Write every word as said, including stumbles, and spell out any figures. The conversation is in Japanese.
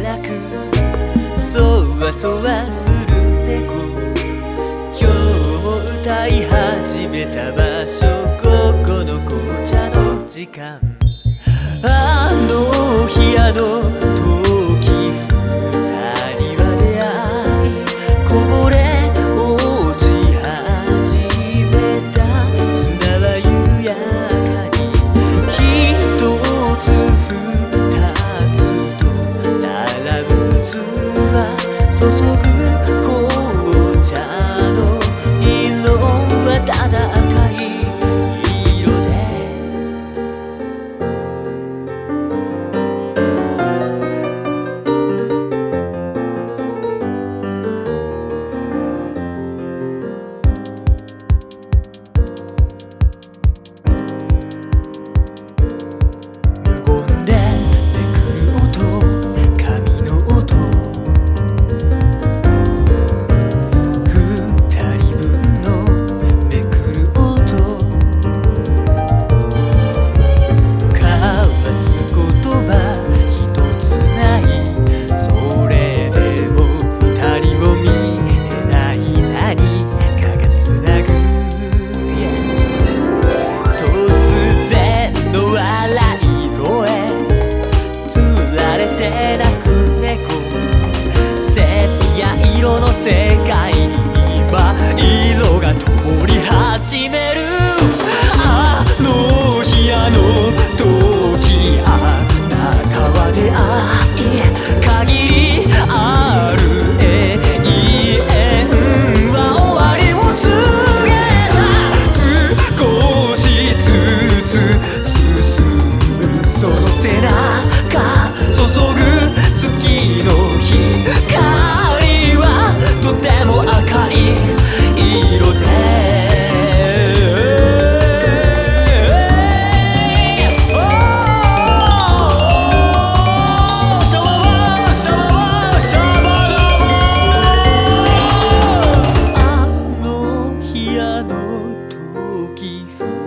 なくそわそわする猫、今日も歌い始めた場所、ここの紅茶の時間。あの日あの時二人は出会い、こぼれ落ち始めた砂は緩やかに、一つ二つと並ぶ器、注ぐ紅茶の色はただ赤い色で、色の世界に今色が灯り始める。あの日あの時あなたは出会い、限りある永遠は終わりを告げた。少しずつ進むその背中、注ぐ月の光、とても赤い色で、あの日あの時